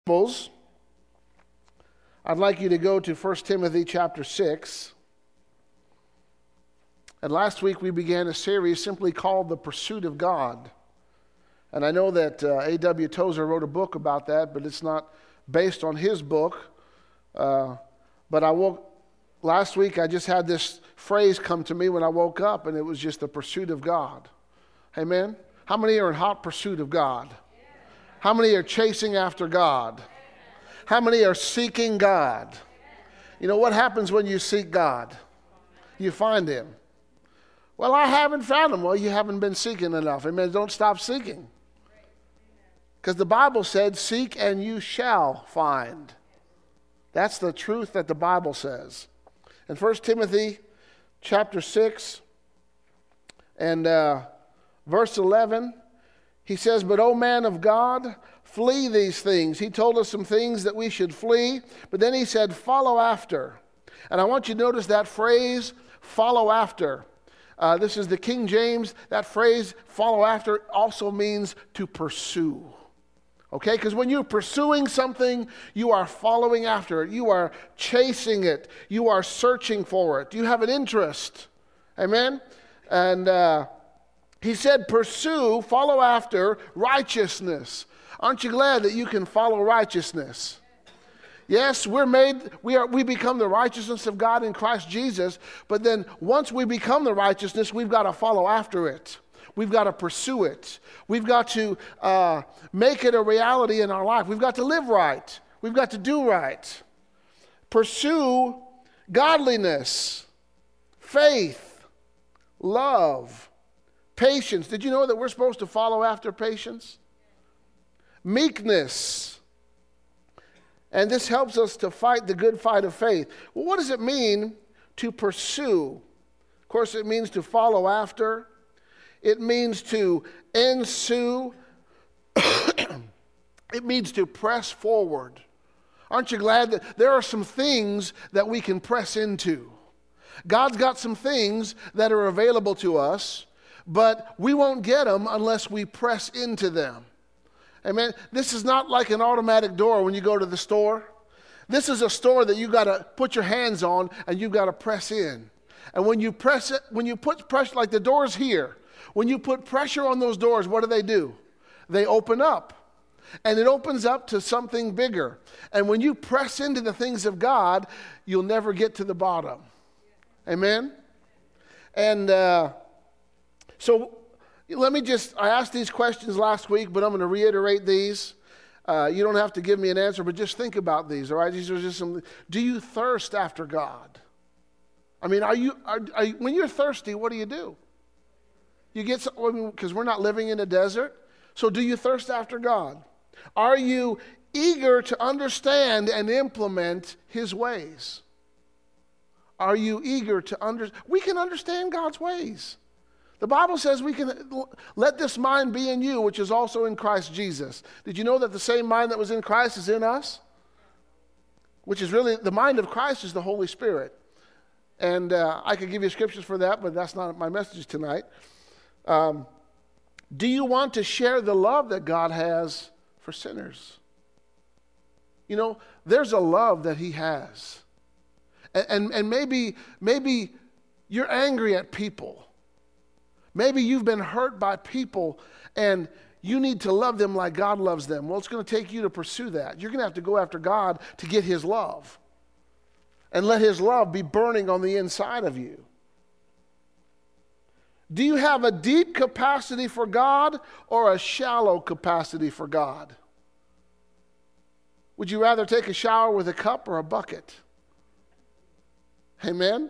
I'd like you to go to 1 Timothy chapter 6. And last week we began a series simply called The Pursuit of God. And I know that A.W. Tozer wrote a book about that, but it's not based on his book. But last week I just had this phrase come to me when I woke up, and it was just the pursuit of God. Amen? How many are in hot pursuit of God? How many are chasing after God? How many are seeking God? You know what happens when you seek God? You find Him. Well, I haven't found Him. Well, you haven't been seeking enough. Amen. Don't stop seeking. Because the Bible said, seek and you shall find. That's the truth that the Bible says. In 1 Timothy chapter 6 and verse 11, he says, but O man of God, flee these things. He told us some things that we should flee, but then he said, follow after. And I want you to notice that phrase, follow after. This is the King James. That phrase, follow after, also means to pursue. Okay? Because when you're pursuing something, you are following after it. You are chasing it. You are searching for it. You have an interest. Amen? And he said, pursue, follow after righteousness. Aren't you glad that you can follow righteousness? Yes, we become the righteousness of God in Christ Jesus, but then once we become the righteousness, we've got to follow after it. We've got to pursue it. We've got to make it a reality in our life. We've got to live right. We've got to do right. Pursue godliness, faith, love, patience. Did you know that we're supposed to follow after patience? Meekness. And this helps us to fight the good fight of faith. Well, what does it mean to pursue? Of course, it means to follow after. It means to ensue. It means to press forward. Aren't you glad that there are some things that we can press into? God's got some things that are available to us, but we won't get them unless we press into them. Amen. This is not like an automatic door when you go to the store. This is a store that you got to put your hands on and you've got to press in. And when you press it, when you put pressure, like the doors here, when you put pressure on those doors, what do? They open up. And it opens up to something bigger. And when you press into the things of God, you'll never get to the bottom. Amen. And so I asked these questions last week, but I'm going to reiterate these. You don't have to give me an answer, but just think about these, all right? These are just some. Do you thirst after God? I mean, when you're thirsty, what do? You get because we're not living in a desert. So do you thirst after God? Are you eager to understand and implement His ways? Are you eager to understand? We can understand God's ways. The Bible says we can let this mind be in you, which is also in Christ Jesus. Did you know that the same mind that was in Christ is in us? Which is really, the mind of Christ is the Holy Spirit. And I could give you scriptures for that, but that's not my message tonight. Do you want to share the love that God has for sinners? You know, there's a love that He has. And maybe you're angry at people. Maybe you've been hurt by people and you need to love them like God loves them. Well, it's going to take you to pursue that. You're going to have to go after God to get His love. And let His love be burning on the inside of you. Do you have a deep capacity for God or a shallow capacity for God? Would you rather take a shower with a cup or a bucket? Amen?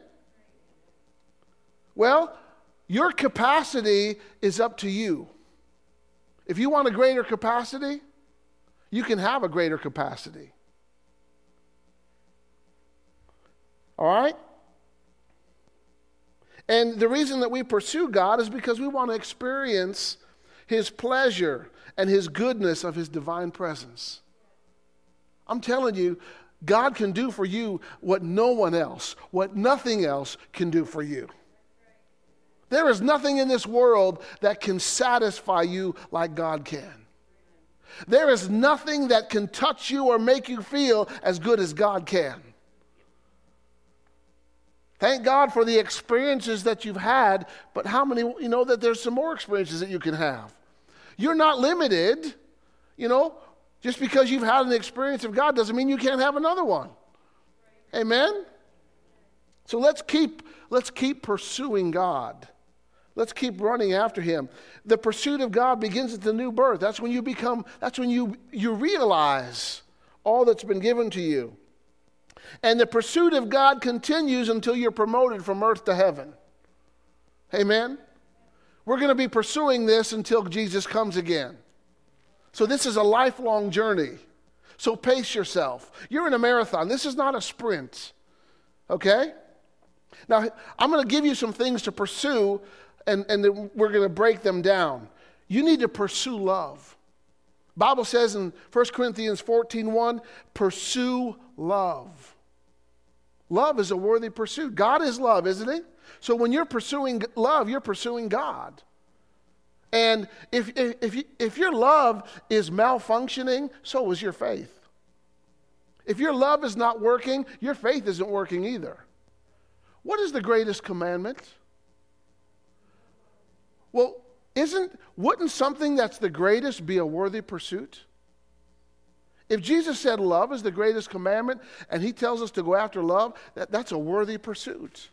Well, your capacity is up to you. If you want a greater capacity, you can have a greater capacity. All right? And the reason that we pursue God is because we want to experience His pleasure and His goodness of His divine presence. I'm telling you, God can do for you what no one else, what nothing else can do for you. There is nothing in this world that can satisfy you like God can. There is nothing that can touch you or make you feel as good as God can. Thank God for the experiences that you've had, but how many, that there's some more experiences that you can have? You're not limited, just because you've had an experience of God doesn't mean you can't have another one. Amen? So let's keep pursuing God. Let's keep running after him. The pursuit of God begins at the new birth. That's when you realize all that's been given to you. And the pursuit of God continues until you're promoted from earth to heaven. Amen? We're going to be pursuing this until Jesus comes again. So this is a lifelong journey. So pace yourself. You're in a marathon. This is not a sprint. Okay? Now, I'm going to give you some things to pursue, and then we're going to break them down. You need to pursue love. Bible says in 1 Corinthians 14:1, pursue love. Love is a worthy pursuit. God is love, isn't he? So when you're pursuing love, you're pursuing God. And if your love is malfunctioning, so is your faith. If your love is not working, your faith isn't working either. What is the greatest commandment? Well, wouldn't something that's the greatest be a worthy pursuit? If Jesus said love is the greatest commandment and he tells us to go after love, that's a worthy pursuit.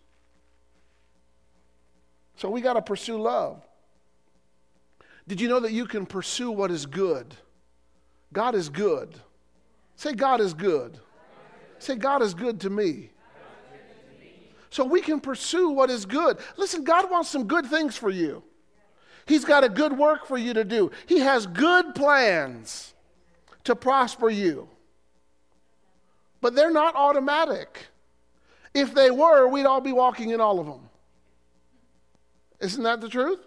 So we got to pursue love. Did you know that you can pursue what is good? God is good. Say, God is good. Say, God is good to me. So we can pursue what is good. Listen, God wants some good things for you. He's got a good work for you to do. He has good plans to prosper you. But they're not automatic. If they were, we'd all be walking in all of them. Isn't that the truth?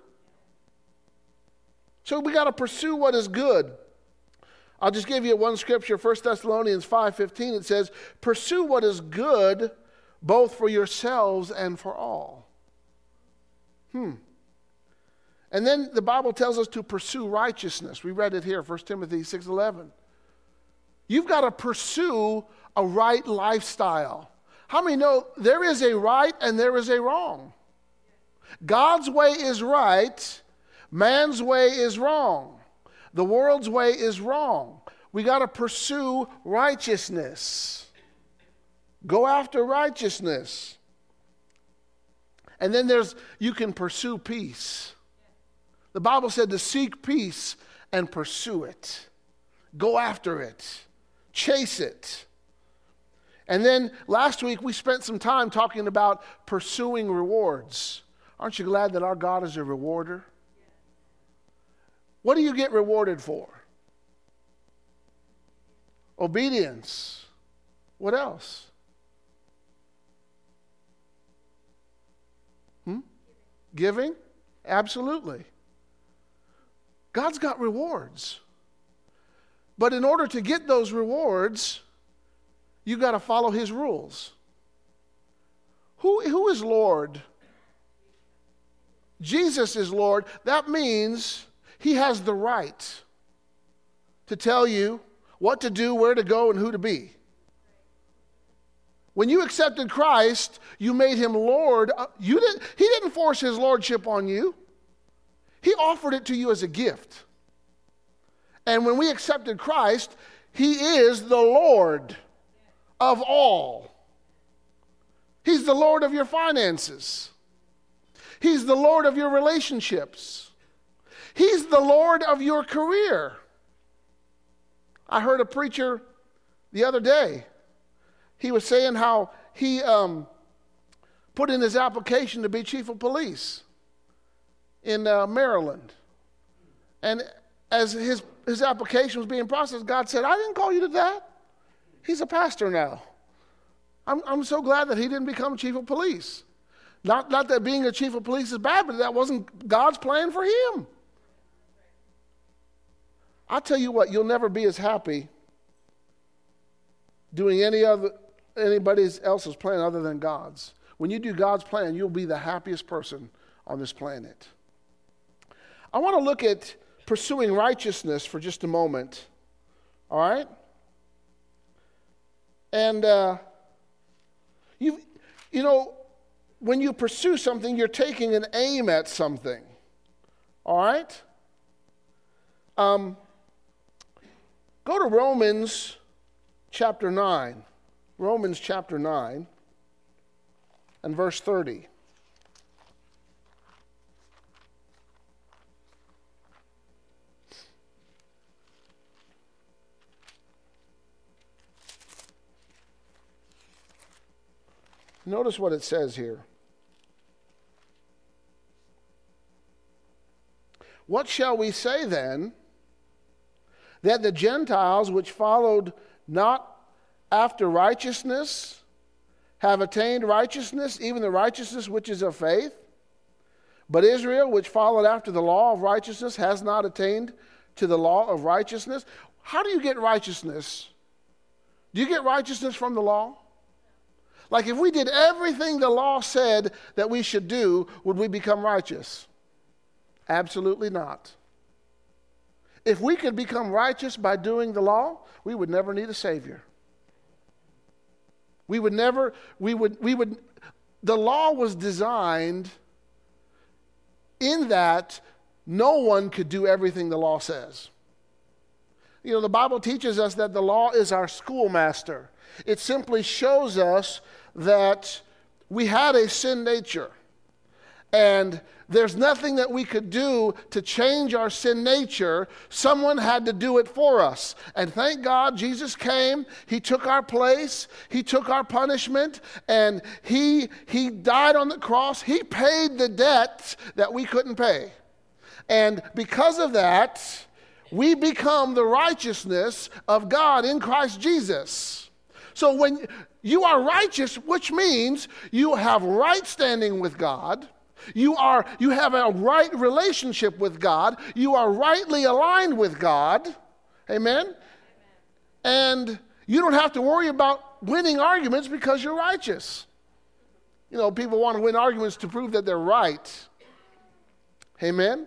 So we got to pursue what is good. I'll just give you one scripture, 1 Thessalonians 5:15. It says, pursue what is good both for yourselves and for all. And then the Bible tells us to pursue righteousness. We read it here, 1 Timothy 6:11. You've got to pursue a right lifestyle. How many know there is a right and there is a wrong? God's way is right. Man's way is wrong. The world's way is wrong. We got to pursue righteousness. Go after righteousness. And then you can pursue peace. The Bible said to seek peace and pursue it. Go after it. Chase it. And then last week we spent some time talking about pursuing rewards. Aren't you glad that our God is a rewarder? What do you get rewarded for? Obedience. What else? Giving? Absolutely. God's got rewards. But in order to get those rewards, you've got to follow his rules. Who is Lord? Jesus is Lord. That means he has the right to tell you what to do, where to go, and who to be. When you accepted Christ, you made him Lord. He didn't force his lordship on you. He offered it to you as a gift. And when we accepted Christ, he is the Lord of all. He's the Lord of your finances. He's the Lord of your relationships. He's the Lord of your career. I heard a preacher the other day. He was saying how he put in his application to be chief of police in Maryland. And as his application was being processed, God said, I didn't call you to that. He's a pastor now. I'm so glad that he didn't become chief of police. Not that being a chief of police is bad, but that wasn't God's plan for him. I'll tell you what, you'll never be as happy doing anybody else's plan other than God's. When you do God's plan, you'll be the happiest person on this planet. I want to look at pursuing righteousness for just a moment. All right? And, you know, when you pursue something, you're taking an aim at something. All right? Go to Romans chapter 9. Romans chapter 9 and verse 30. Notice what it says here. What shall we say then? That the Gentiles which followed not after righteousness have attained righteousness, even the righteousness which is of faith? But Israel, which followed after the law of righteousness, has not attained to the law of righteousness. How do you get righteousness? Do you get righteousness from the law? Like if we did everything the law said that we should do, would we become righteous? Absolutely not. If we could become righteous by doing the law, we would never need a Savior. The law was designed in that no one could do everything the law says. You know, the Bible teaches us that the law is our schoolmaster. It simply shows us that we had a sin nature, and there's nothing that we could do to change our sin nature. Someone had to do it for us. And thank God Jesus came. He took our place. He took our punishment. And he died on the cross. He paid the debt that we couldn't pay. And because of that, we become the righteousness of God in Christ Jesus. So when you are righteous, which means you have right standing with God, you have a right relationship with God, you are rightly aligned with God, amen? And you don't have to worry about winning arguments because you're righteous. You know, people want to win arguments to prove that they're right. Amen?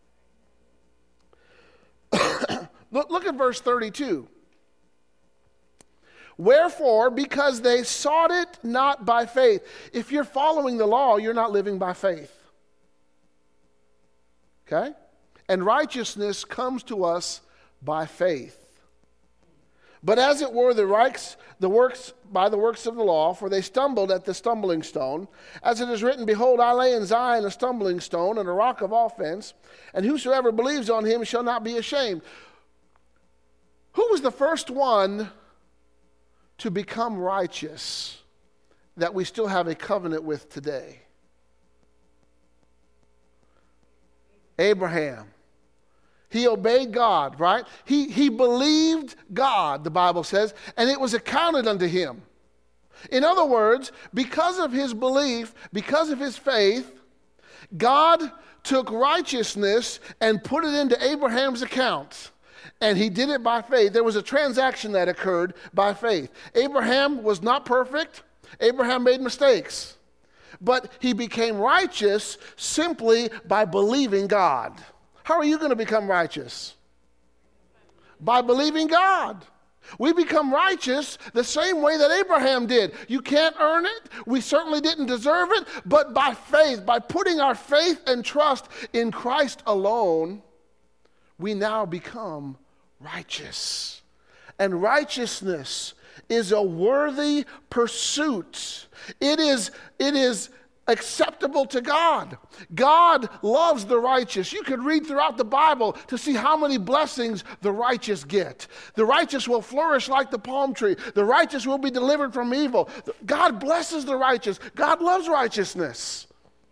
Look at verse 32. Wherefore, because they sought it not by faith. If you're following the law, you're not living by faith. Okay? And righteousness comes to us by faith. But as it were by the works of the law, for they stumbled at the stumbling stone. As it is written, behold, I lay in Zion a stumbling stone and a rock of offense, and whosoever believes on him shall not be ashamed. Who was the first one to become righteous that we still have a covenant with today? Abraham. He obeyed God, right? He believed God, the Bible says, and it was accounted unto him. In other words, because of his belief, because of his faith, God took righteousness and put it into Abraham's account. And he did it by faith. There was a transaction that occurred by faith. Abraham was not perfect. Abraham made mistakes. But he became righteous simply by believing God. How are you going to become righteous? By believing God. We become righteous the same way that Abraham did. You can't earn it. We certainly didn't deserve it. But by faith, by putting our faith and trust in Christ alone, we now become righteous. And righteousness is a worthy pursuit. It is acceptable to God. God loves the righteous. You could read throughout the Bible to see how many blessings the righteous get. The righteous will flourish like the palm tree. The righteous will be delivered from evil. God blesses the righteous. God loves righteousness.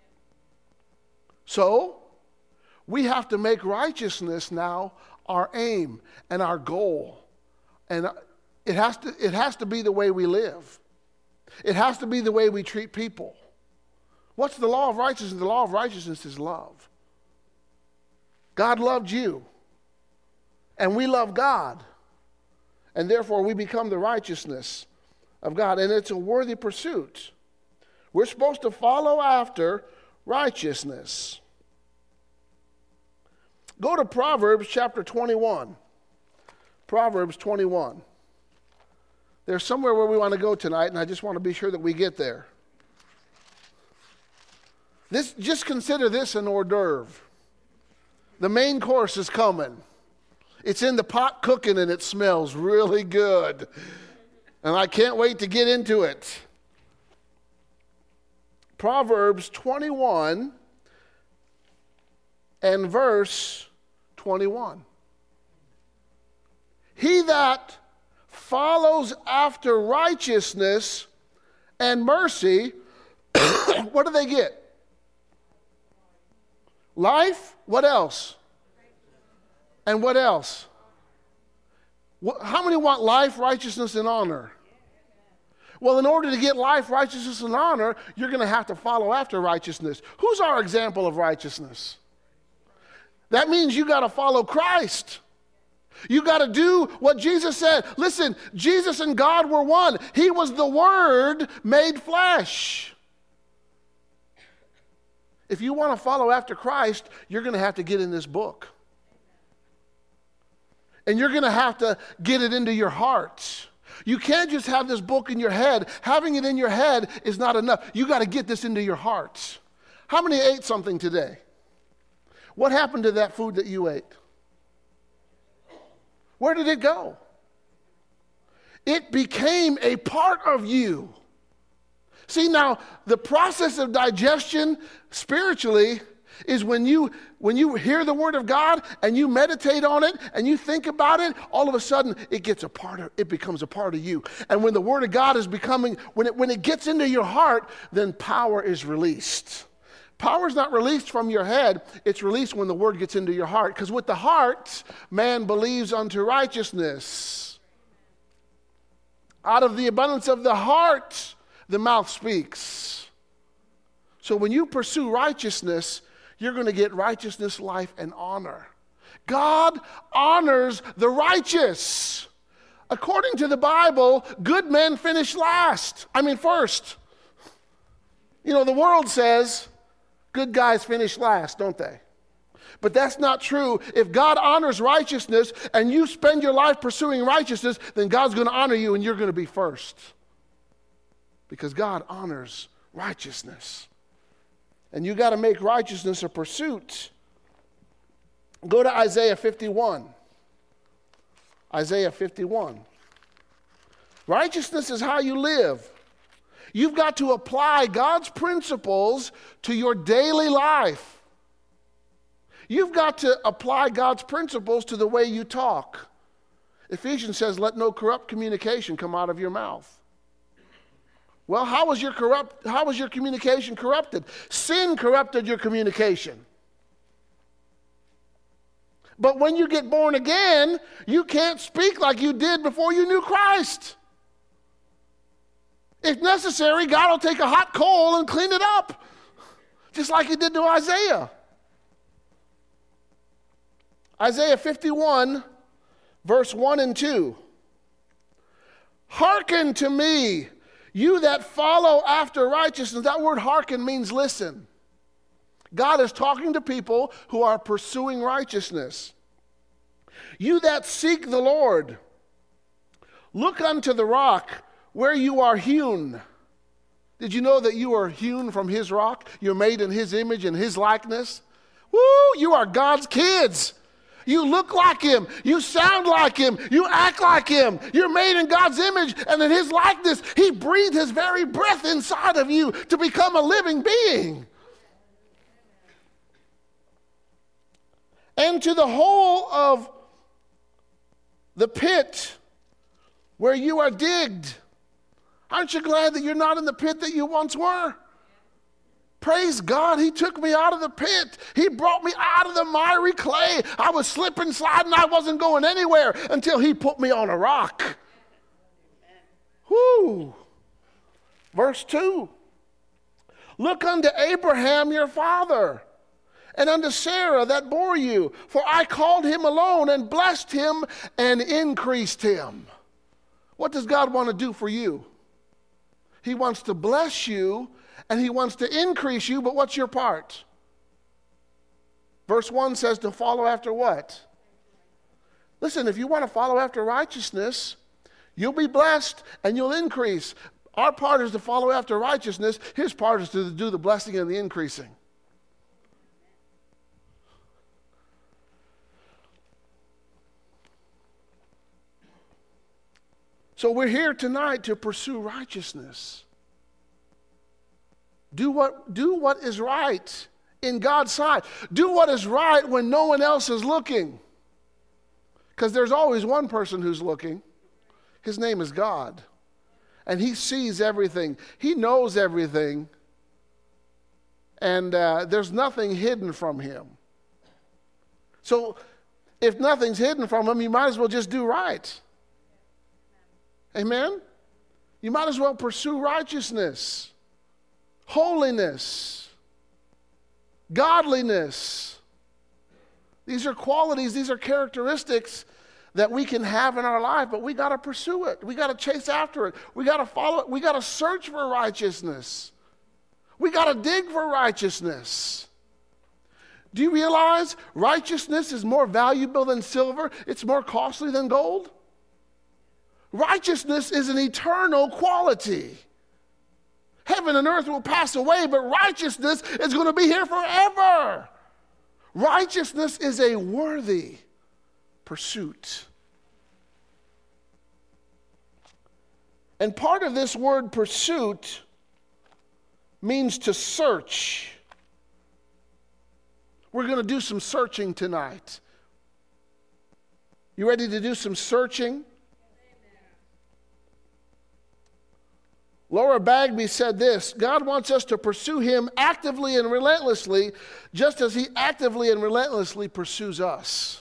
So, we have to make righteousness now our aim and our goal. And it has to be the way we live. It has to be the way we treat people. What's the law of righteousness? The law of righteousness is love. God loved you. And we love God. And therefore we become the righteousness of God. And it's a worthy pursuit. We're supposed to follow after righteousness. Go to Proverbs chapter 21. Proverbs 21. There's somewhere where we want to go tonight, and I just want to be sure that we get there. Just consider this an hors d'oeuvre. The main course is coming. It's in the pot cooking, and it smells really good. And I can't wait to get into it. Proverbs 21 and verse 21. He that follows after righteousness and mercy, what do they get? Life? What else? And what else? How many want life, righteousness, and honor? Well, in order to get life, righteousness, and honor, you're going to have to follow after righteousness. Who's our example of righteousness? That means you got to follow Christ. You got to do what Jesus said. Listen, Jesus and God were one. He was the Word made flesh. If you want to follow after Christ, you're going to have to get in this book. And you're going to have to get it into your heart. You can't just have this book in your head. Having it in your head is not enough. You got to get this into your heart. How many ate something today? What happened to that food that you ate? Where did it go? It became a part of you. See, now, the process of digestion spiritually is when you hear the Word of God and you meditate on it and you think about it, all of a sudden it becomes a part of you. And when the Word of God is becoming, when it gets into your heart, then power is released. Power is not released from your head, it's released when the Word gets into your heart. Because with the heart, man believes unto righteousness. Out of the abundance of the heart, the mouth speaks. So when you pursue righteousness, you're going to get righteousness, life, and honor. God honors the righteous. According to the Bible, good men finish first. You know, the world says good guys finish last, don't they? But that's not true. If God honors righteousness and you spend your life pursuing righteousness, then God's going to honor you and you're going to be first. Because God honors righteousness. And you got to make righteousness a pursuit. Go to Isaiah 51. Isaiah 51. Righteousness is how you live. You've got to apply God's principles to your daily life. You've got to apply God's principles to the way you talk. Ephesians says, let no corrupt communication come out of your mouth. Well, how was your communication corrupted? Sin corrupted your communication. But when you get born again, you can't speak like you did before you knew Christ. If necessary, God will take a hot coal and clean it up, just like he did to Isaiah. Isaiah 51, verse 1 and 2. Hearken to me, you that follow after righteousness. That word hearken means listen. God is talking to people who are pursuing righteousness. You that seek the Lord, look unto the rock where you are hewn. Did you know that you are hewn from his rock? You're made in his image and his likeness. Woo! You are God's kids. You look like him. You sound like him. You act like him. You're made in God's image and in his likeness. He breathed his very breath inside of you to become a living being. And to the hole of the pit where you are digged. Aren't you glad that you're not in the pit that you once were? Praise God, he took me out of the pit. He brought me out of the miry clay. I was slipping, sliding. I wasn't going anywhere until he put me on a rock. Whoo. Verse 2. Look unto Abraham your father, and unto Sarah that bore you. For I called him alone, and blessed him, and increased him. What does God want to do for you? He wants to bless you, and he wants to increase you, but what's your part? Verse 1 says to follow after what? Listen, if you want to follow after righteousness, you'll be blessed and you'll increase. Our part is to follow after righteousness. His part is to do the blessing and the increasing. So we're here tonight to pursue righteousness. Do what is right in God's sight. Do what is right when no one else is looking. Because there's always one person who's looking. His name is God. And he sees everything. He knows everything. And there's nothing hidden from him. So if nothing's hidden from him, you might as well just do right. Amen? You might as well pursue righteousness, holiness, godliness. These are qualities, these are characteristics that we can have in our life, but we got to pursue it. We got to chase after it. We got to follow it. We got to search for righteousness. We got to dig for righteousness. Do you realize righteousness is more valuable than silver? It's more costly than gold? Righteousness is an eternal quality. Heaven and earth will pass away, but righteousness is going to be here forever. Righteousness is a worthy pursuit. And part of this word pursuit means to search. We're going to do some searching tonight. You ready to do some searching? Laura Bagby said this: God wants us to pursue him actively and relentlessly, just as he actively and relentlessly pursues us.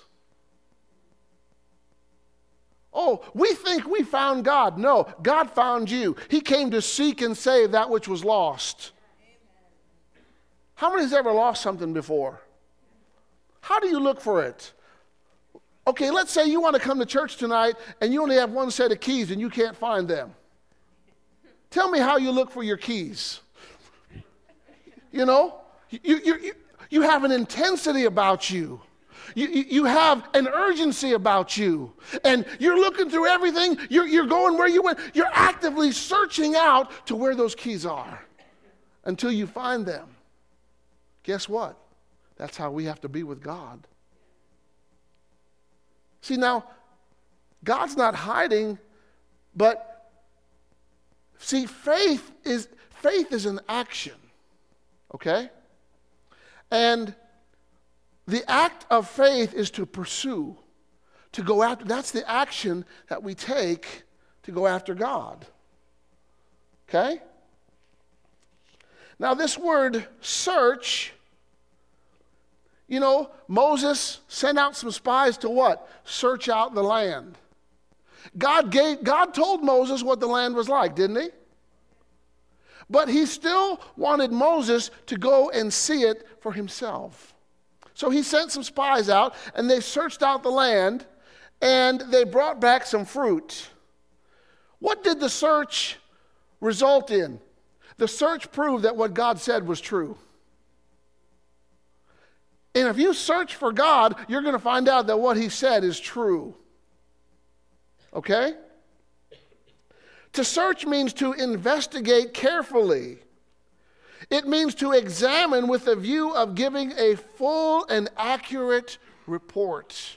Oh, we think we found God. No, God found you. He came to seek and save that which was lost. How many's ever lost something before? How do you look for it? Okay, let's say you want to come to church tonight and you only have one set of keys and you can't find them. Tell me how you look for your keys. You know, you have an intensity about you. You have an urgency about you. And you're looking through everything. You're going where you went. You're actively searching out to where those keys are until you find them. Guess what? That's how we have to be with God. See, now, God's not hiding, but see, faith is an action, okay? And the act of faith is to pursue, to go after. That's the action that we take to go after God, okay? Now, this word search, you know, Moses sent out some spies to what? Search out the land. God told Moses what the land was like, didn't he? But he still wanted Moses to go and see it for himself. So he sent some spies out, and they searched out the land, and they brought back some fruit. What did the search result in? The search proved that what God said was true. And if you search for God, you're going to find out that what he said is true. Okay? To search means to investigate carefully. It means to examine with a view of giving a full and accurate report.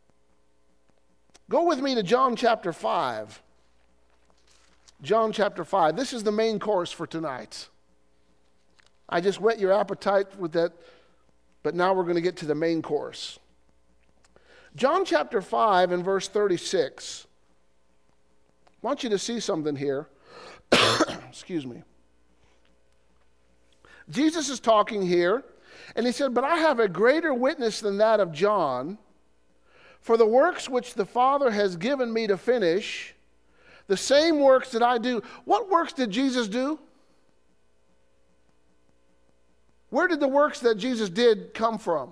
Go with me to John chapter 5. John chapter 5. This is the main course for tonight. I just whet your appetite with that, but now we're going to get to the main course. John chapter 5 and verse 36. I want you to see something here. Excuse me. Jesus is talking here, and he said, "But I have a greater witness than that of John, for the works which the Father has given me to finish, the same works that I do." What works did Jesus do? Where did the works that Jesus did come from?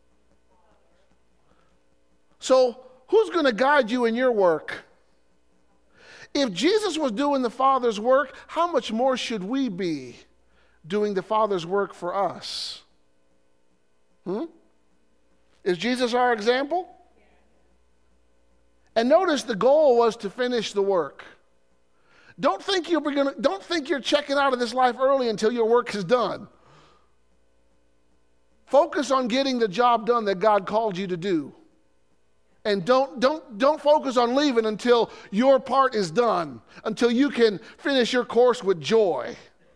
So, who's going to guide you in your work? If Jesus was doing the Father's work, how much more should we be doing the Father's work for us? Is Jesus our example? And notice the goal was to finish the work. Don't think you're checking out of this life early until your work is done. Focus on getting the job done that God called you to do. And don't focus on leaving until your part is done, until you can finish your course with joy.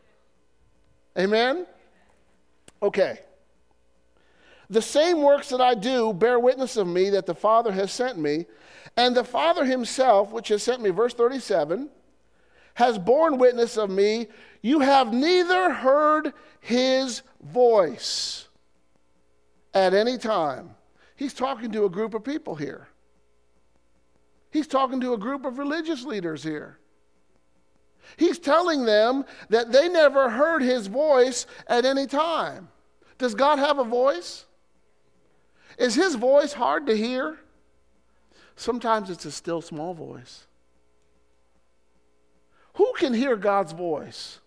Amen? Okay. The same works that I do bear witness of me that the Father has sent me, and the Father himself, which has sent me, verse 37, has borne witness of me. You have neither heard his voice at any time. He's talking to a group of people here. He's talking to a group of religious leaders here. He's telling them that they never heard his voice at any time. Does God have a voice? Is his voice hard to hear? Sometimes it's a still small voice. Who can hear God's voice?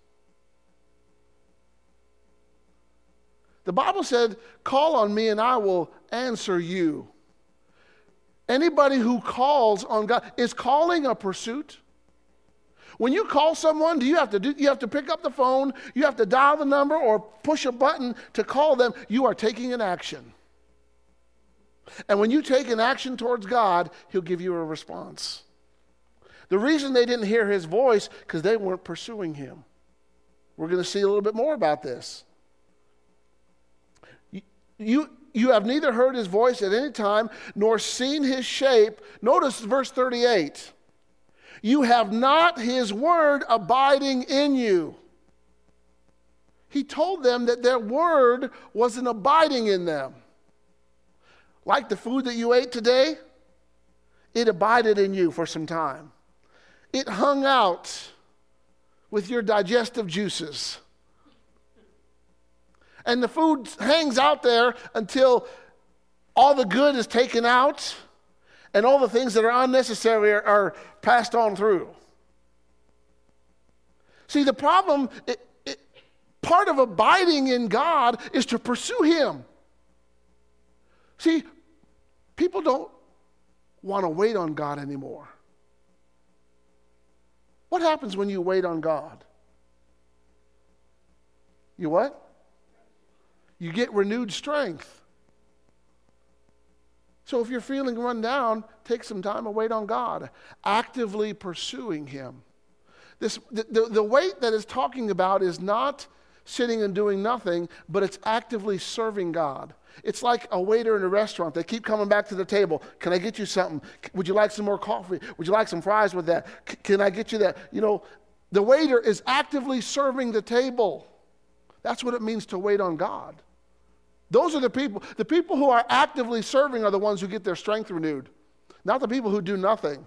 The Bible said, call on me and I will answer you. Anybody who calls on God, is calling a pursuit? When you call someone, you have to pick up the phone, you have to dial the number or push a button to call them. You are taking an action. And when you take an action towards God, he'll give you a response. The reason they didn't hear his voice, because they weren't pursuing him. We're going to see a little bit more about this. You have neither heard his voice at any time, nor seen his shape. Notice verse 38. You have not his word abiding in you. He told them that their word wasn't abiding in them. Like the food that you ate today, it abided in you for some time. It hung out with your digestive juices. And the food hangs out there until all the good is taken out and all the things that are unnecessary are passed on through. See, the problem, part of abiding in God is to pursue him. See, people don't want to wait on God anymore. What happens when you wait on God? You what? You get renewed strength. So if you're feeling run down, take some time and wait on God, actively pursuing him. The wait that is talking about is not sitting and doing nothing, but it's actively serving God. It's like a waiter in a restaurant. They keep coming back to the table. Can I get you something? Would you like some more coffee? Would you like some fries with that? Can I get you that? You know, the waiter is actively serving the table. That's what it means to wait on God. Those are the people. The people who are actively serving are the ones who get their strength renewed, not the people who do nothing.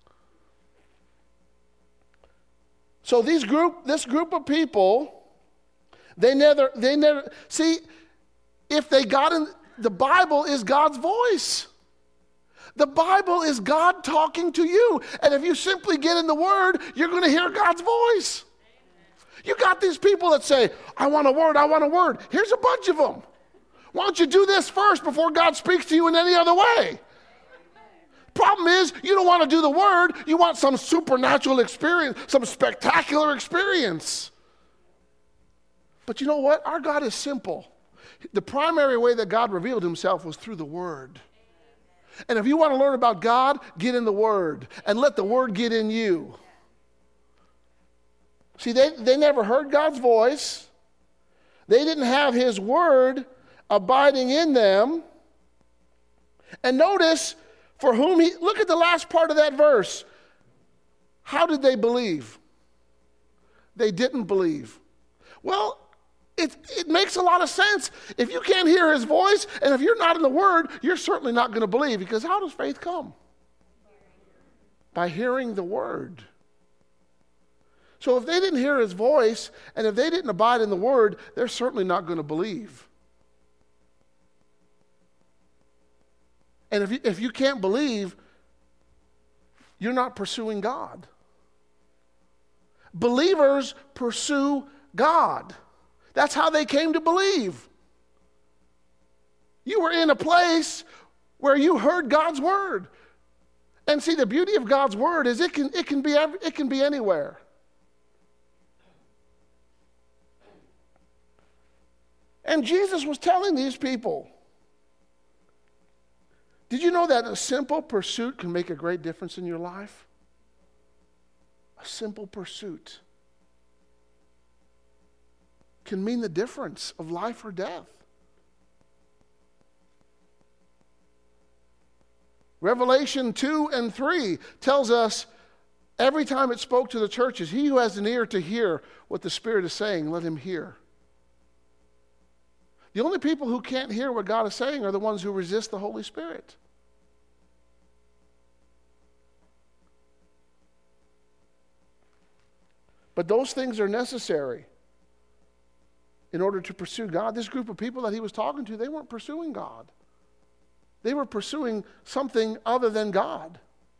So this group of people, they never see, if they got in, the Bible is God's voice. The Bible is God talking to you. And if you simply get in the Word, you're going to hear God's voice. You got these people that say, I want a word, I want a word. Here's a bunch of them. Why don't you do this first before God speaks to you in any other way? Problem is, you don't want to do the word. You want some supernatural experience, some spectacular experience. But you know what? Our God is simple. The primary way that God revealed himself was through the word. And if you want to learn about God, get in the word and let the word get in you. See, they never heard God's voice. They didn't have his word abiding in them. And notice, for whom look at the last part of that verse. How did they believe? They didn't believe. Well, it makes a lot of sense. If you can't hear his voice, and if you're not in the word, you're certainly not going to believe, because how does faith come? By hearing the word. So if they didn't hear his voice, and if they didn't abide in the word, they're certainly not going to believe. And if you can't believe, you're not pursuing God. Believers pursue God. That's how they came to believe. You were in a place where you heard God's word. And see, the beauty of God's word is it can be anywhere. And Jesus was telling these people, did you know that a simple pursuit can make a great difference in your life? A simple pursuit can mean the difference of life or death. Revelation 2 and 3 tells us every time it spoke to the churches, he who has an ear to hear what the Spirit is saying, let him hear. The only people who can't hear what God is saying are the ones who resist the Holy Spirit. But those things are necessary in order to pursue God. This group of people that he was talking to, they weren't pursuing God. They were pursuing something other than God.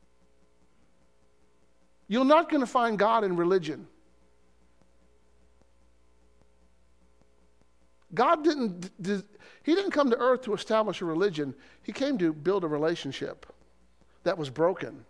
You're not going to find God in religion. God he didn't come to earth to establish a religion. He came to build a relationship that was broken.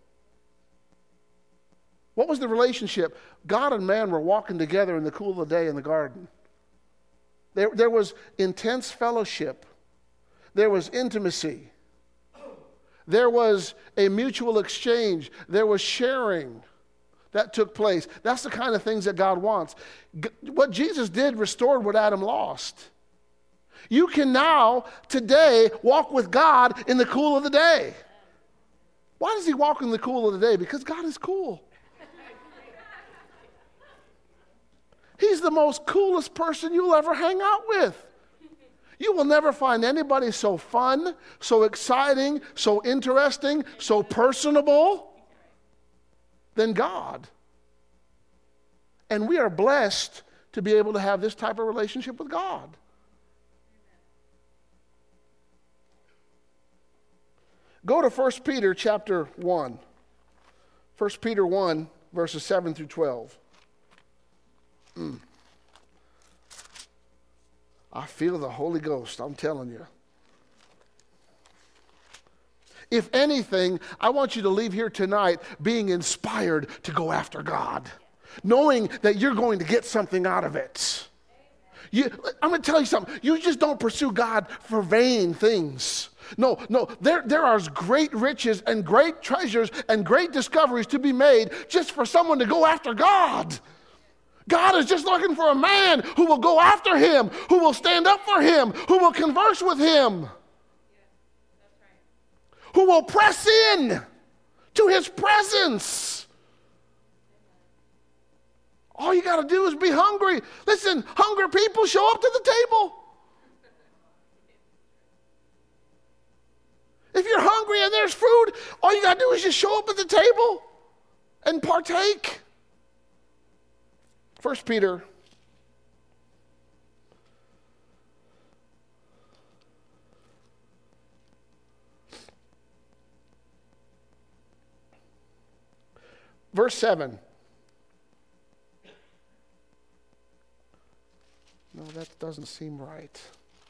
What was the relationship? God and man were walking together in the cool of the day in the garden. There was intense fellowship. There was intimacy. There was a mutual exchange. There was sharing that took place. That's the kind of things that God wants. What Jesus did restored what Adam lost. You can now, today, walk with God in the cool of the day. Why does he walk in the cool of the day? Because God is cool. He's the most coolest person you'll ever hang out with. You will never find anybody so fun, so exciting, so interesting, so personable than God. And we are blessed to be able to have this type of relationship with God. Go to 1 Peter chapter 1. 1 Peter 1, verses 7 through 12. I feel the Holy Ghost, I'm telling you. If anything, I want you to leave here tonight being inspired to go after God, knowing that you're going to get something out of it. I'm going to tell you something. You just don't pursue God for vain things. No, there are great riches and great treasures and great discoveries to be made just for someone to go after God. God is just looking for a man who will go after him, who will stand up for him, who will converse with him, who will press in to his presence. All you got to do is be hungry. Listen, hungry people show up to the table. If you're hungry and there's food, all you got to do is just show up at the table and partake. 1 Peter verse 7. No, that doesn't seem right.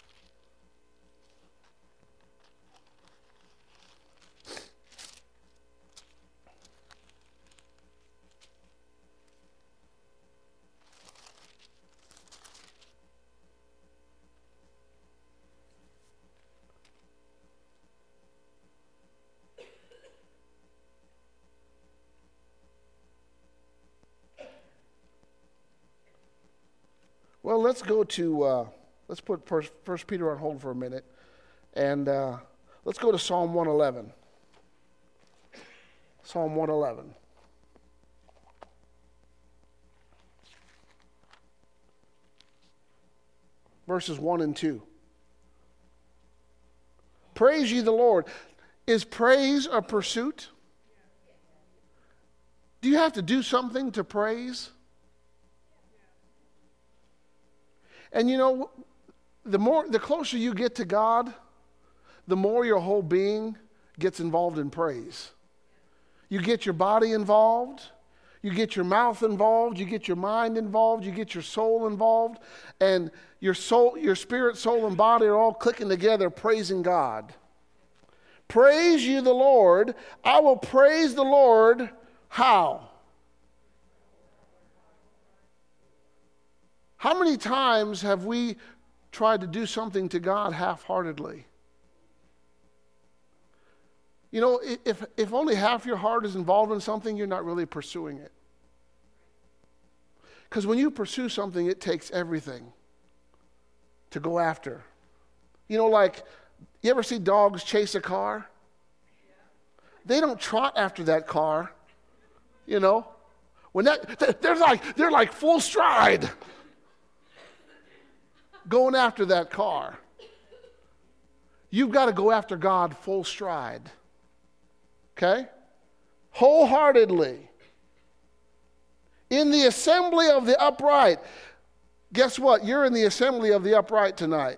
Well, let's go to, let's put 1 Peter on hold for a minute, and let's go to Psalm 111. Psalm 111. Verses 1 and 2. Praise ye the Lord. Is praise a pursuit? Do you have to do something to praise? And you know, the closer you get to God, the more your whole being gets involved in praise. You get your body involved, You get your mouth involved, you get your mind involved, you get your soul involved, and your soul, your spirit, soul, and body are all clicking together praising God. Praise you the Lord. I will praise the Lord. How? How many times have we tried to do something to God half-heartedly? You know, if only half your heart is involved in something, you're not really pursuing it. Because when you pursue something, it takes everything to go after. You know, like, you ever see dogs chase a car? They don't trot after that car, you know. When they're like full stride going after that car. You've got to go after God full stride. Okay? Wholeheartedly. In the assembly of the upright. Guess what? You're in the assembly of the upright tonight.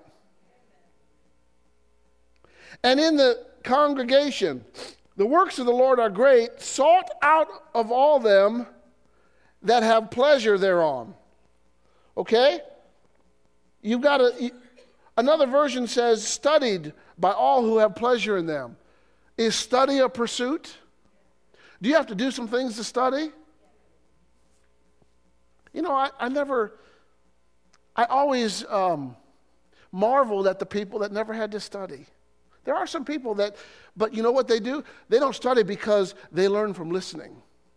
And in the congregation, the works of the Lord are great, sought out of all them that have pleasure thereon. Okay? You've got to, another version says, studied by all who have pleasure in them. Is study a pursuit? Do you have to do some things to study? You know, I always marveled at the people that never had to study. There are some people that, but you know what they do? They don't study because they learn from listening.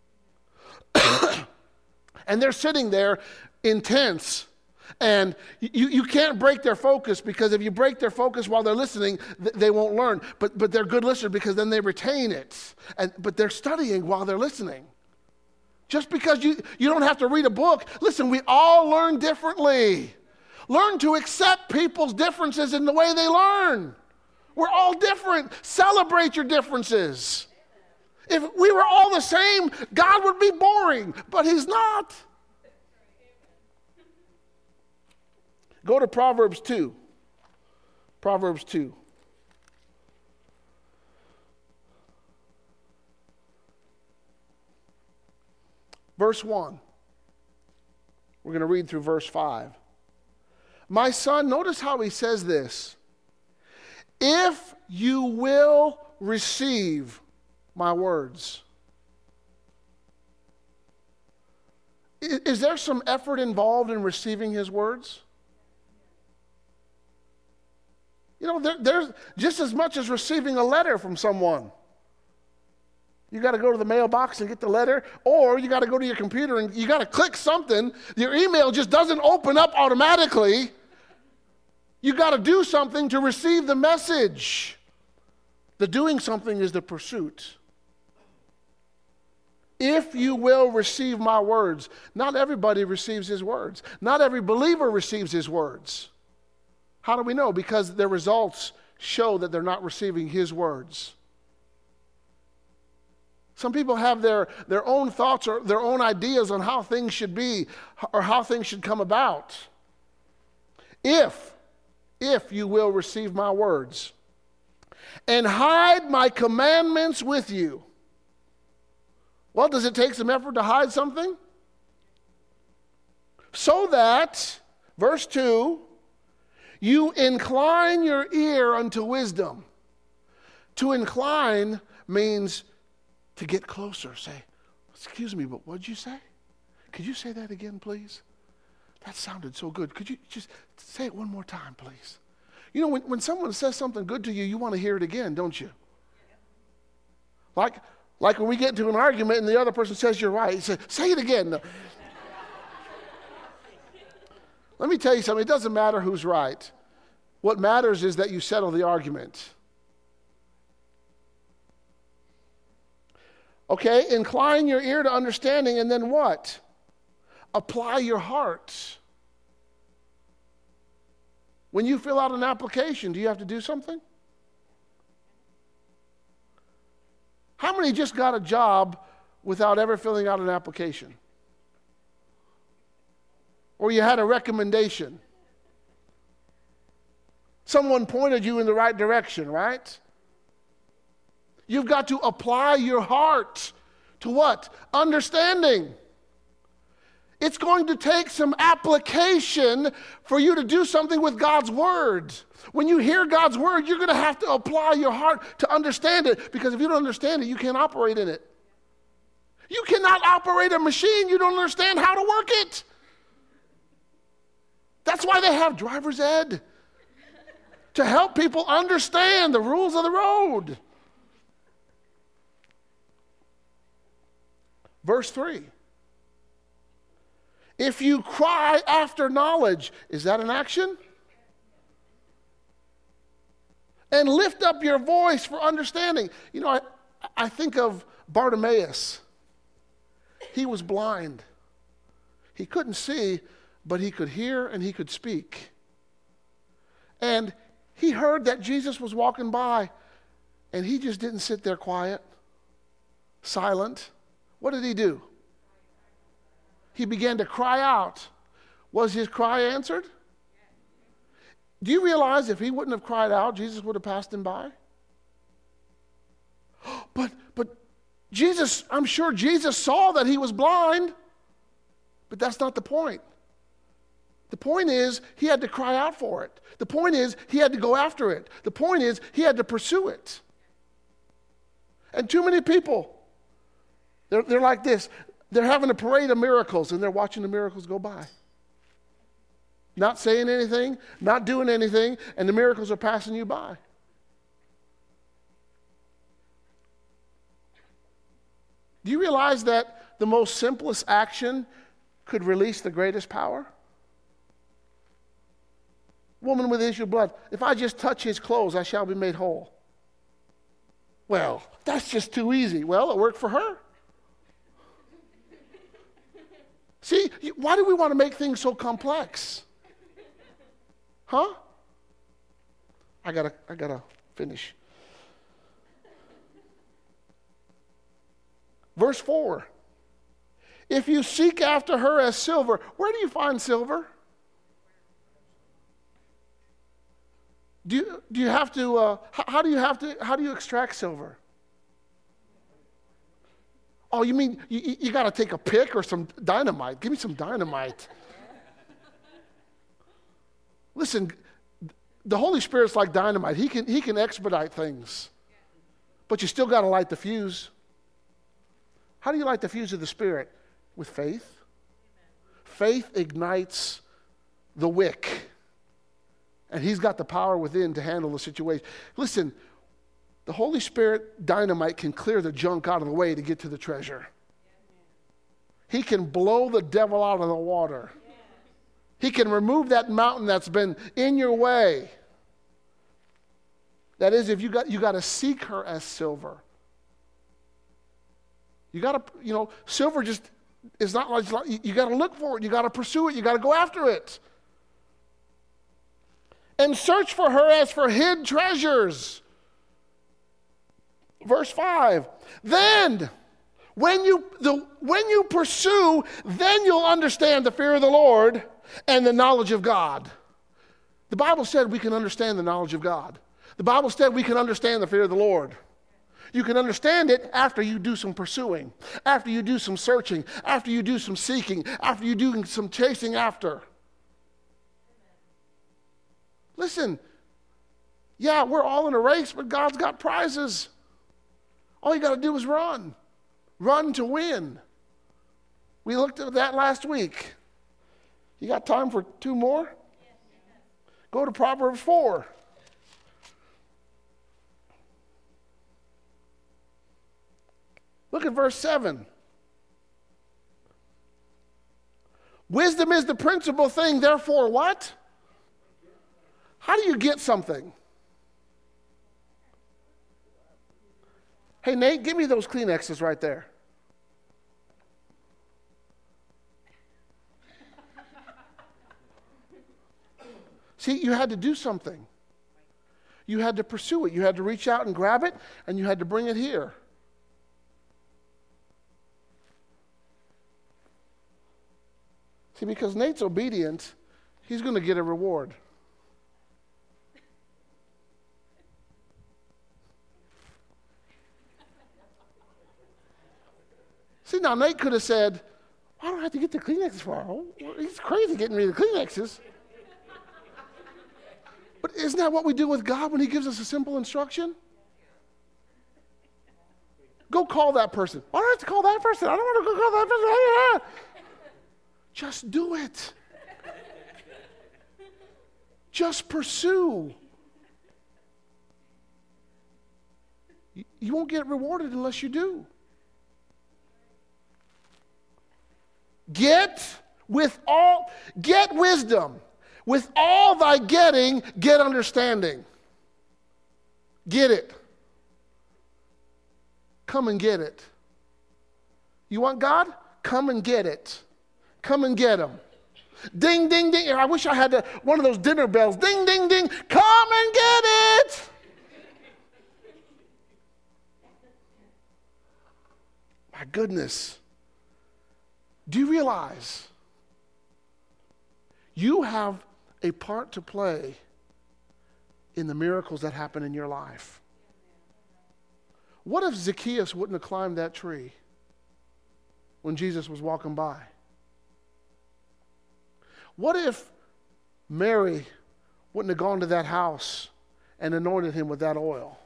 And they're sitting there intense. And you can't break their focus, because if you break their focus while they're listening, they won't learn. But they're good listeners because then they retain it. But they're studying while they're listening. Just because you don't have to read a book. Listen, we all learn differently. Learn to accept people's differences in the way they learn. We're all different. Celebrate your differences. If we were all the same, God would be boring, but He's not. Go to Proverbs 2. Proverbs 2. Verse 1. We're going to read through verse 5. My son, notice how he says this. If you will receive my words. Is there some effort involved in receiving his words? You know, there's just as much as receiving a letter from someone. You got to go to the mailbox and get the letter, or you got to go to your computer and you got to click something. Your email just doesn't open up automatically. You got to do something to receive the message. The doing something is the pursuit. If you will receive my words. Not everybody receives his words. Not every believer receives his words. How do we know? Because their results show that they're not receiving his words. Some people have their own thoughts or their own ideas on how things should be or how things should come about. If you will receive my words and hide my commandments with you. Well, does it take some effort to hide something? So that, verse 2, you incline your ear unto wisdom. To incline means to get closer. Say, excuse me, but what'd you say? Could you say that again, please? That sounded so good. Could you just say it one more time, please? You know, when someone says something good to you, you want to hear it again, don't you? Like when we get into an argument and the other person says you're right, you say it again. No. Let me tell you something. It doesn't matter who's right. What matters is that you settle the argument. Okay, incline your ear to understanding, and then what? Apply your heart. When you fill out an application, do you have to do something? How many just got a job without ever filling out an application? Or you had a recommendation. Someone pointed you in the right direction, right? You've got to apply your heart to what? Understanding. It's going to take some application for you to do something with God's word. When you hear God's word, you're going to have to apply your heart to understand it, because if you don't understand it, you can't operate in it. You cannot operate a machine. You don't understand how to work it. That's why they have driver's ed, to help people understand the rules of the road. Verse 3. If you cry after knowledge, is that an action? And lift up your voice for understanding. You know, I think of Bartimaeus. He was blind. He couldn't see, but he could hear and he could speak. And he heard that Jesus was walking by, and he just didn't sit there quiet, silent. What did he do? He began to cry out. Was his cry answered? Do you realize if he wouldn't have cried out, Jesus would have passed him by? But Jesus, I'm sure Jesus saw that he was blind, but that's not the point. The point is he had to cry out for it. The point is he had to go after it. The point is he had to pursue it. And too many people, they're like this. They're having a parade of miracles, and they're watching the miracles go by. Not saying anything, not doing anything, and the miracles are passing you by. Do you realize that the most simplest action could release the greatest power? Woman with the issue of blood, if I just touch his clothes, I shall be made whole. Well, that's just too easy. Well, it worked for her. See, why do we want to make things so complex? Huh? I gotta finish. Verse 4. If you seek after her as silver, where do you find silver? Do you have to, how do you extract silver? Oh, you mean you got to take a pick or some dynamite? Give me some dynamite. Listen, the Holy Spirit's like dynamite. He can expedite things, but you still got to light the fuse. How do you light the fuse of the Spirit? With faith. Faith ignites the wick, and He's got the power within to handle the situation. Listen, the Holy Spirit dynamite can clear the junk out of the way to get to the treasure. He can blow the devil out of the water. He can remove that mountain that's been in your way. That is, if you got to seek her as silver. You got to, silver just is not like, you got to look for it. You got to pursue it. You got to go after it. And search for her as for hid treasures. Verse 5. Then, when you pursue, then you'll understand the fear of the Lord and the knowledge of God. The Bible said we can understand the knowledge of God. The Bible said we can understand the fear of the Lord. You can understand it after you do some pursuing, after you do some searching, after you do some seeking, after you do some chasing after. Listen, yeah, we're all in a race, but God's got prizes. All you got to do is run. Run to win. We looked at that last week. You got time for 2 more? Go to Proverbs 4. Look at verse 7. Wisdom is the principal thing, therefore what? How do you get something? Hey, Nate, give me those Kleenexes right there. See, you had to do something. You had to pursue it. You had to reach out and grab it, and you had to bring it here. See, because Nate's obedient, he's going to get a reward. Now, Nate could have said, why do I have to get the Kleenexes for? Oh, he's crazy getting rid of the Kleenexes. But isn't that what we do with God when he gives us a simple instruction? Go call that person. Why do I have to call that person? I don't want to go call that person. Just do it. Just pursue. You won't get rewarded unless you do. Get wisdom. With all thy getting, get understanding. Get it. Come and get it. You want God? Come and get it. Come and get him. Ding, ding, ding. I wish I had one of those dinner bells. Ding, ding, ding. Come and get it. My goodness. Do you realize you have a part to play in the miracles that happen in your life? What if Zacchaeus wouldn't have climbed that tree when Jesus was walking by? What if Mary wouldn't have gone to that house and anointed him with that oil?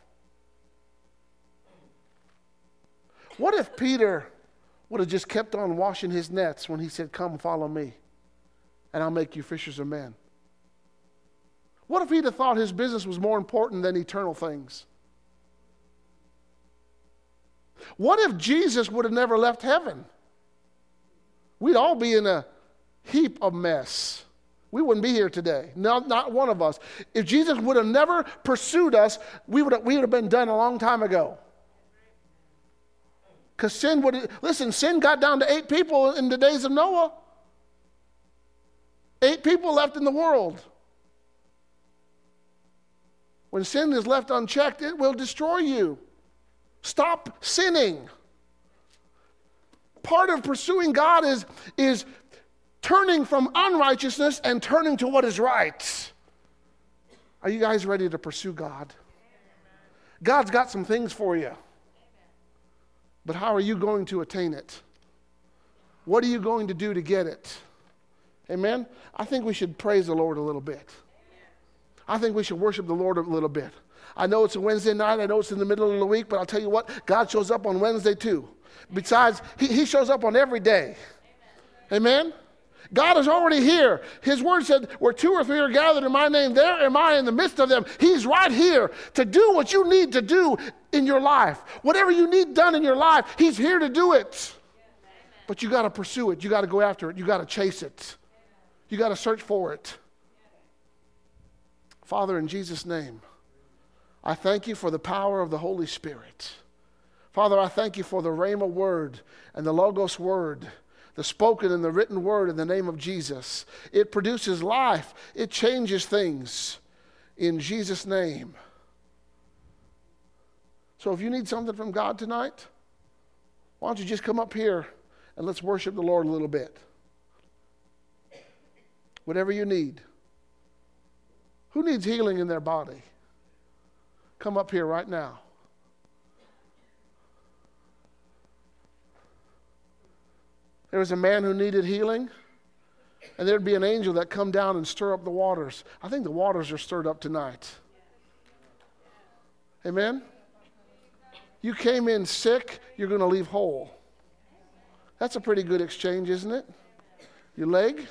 What if Peter would have just kept on washing his nets when he said, come, follow me, and I'll make you fishers of men? What if he'd have thought his business was more important than eternal things? What if Jesus would have never left heaven? We'd all be in a heap of mess. We wouldn't be here today. No, not one of us. If Jesus would have never pursued us, we would have been done a long time ago. Because sin got down to 8 people in the days of Noah. 8 people left in the world. When sin is left unchecked, it will destroy you. Stop sinning. Part of pursuing God is turning from unrighteousness and turning to what is right. Are you guys ready to pursue God? God's got some things for you. But how are you going to attain it? What are you going to do to get it? Amen? I think we should praise the Lord a little bit. I think we should worship the Lord a little bit. I know it's a Wednesday night. I know it's in the middle of the week. But I'll tell you what, God shows up on Wednesday too. Besides, he shows up on every day. Amen? God is already here. His word said, where 2 or 3 are gathered in my name, there am I in the midst of them. He's right here to do what you need to do in your life. Whatever you need done in your life, he's here to do it. But you got to pursue it. You got to go after it. You got to chase it. You got to search for it. Father, in Jesus' name, I thank you for the power of the Holy Spirit. Father, I thank you for the Rhema word and the Logos word, the spoken and the written word in the name of Jesus. It produces life. It changes things in Jesus' name. So if you need something from God tonight, why don't you just come up here and let's worship the Lord a little bit. Whatever you need. Who needs healing in their body? Come up here right now. There was a man who needed healing, and there'd be an angel that come down and stir up the waters. I think the waters are stirred up tonight. Amen? You came in sick, you're going to leave whole. That's a pretty good exchange, isn't it? Your leg?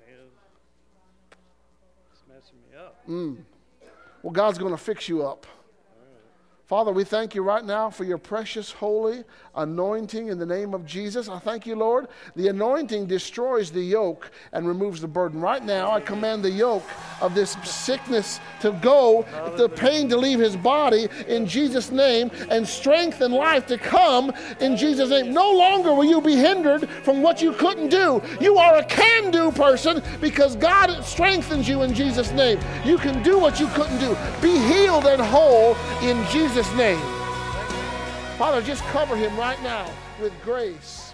It's messing me up. Well, God's going to fix you up. Father, we thank you right now for your precious, holy anointing in the name of Jesus. I thank you, Lord. The anointing destroys the yoke and removes the burden. Right now, I command the yoke of this sickness to go, the pain to leave his body in Jesus' name, and strength and life to come in Jesus' name. No longer will you be hindered from what you couldn't do. You are a can-do person because God strengthens you in Jesus' name. You can do what you couldn't do. Be healed and whole in Jesus' name. Father, just cover him right now with grace.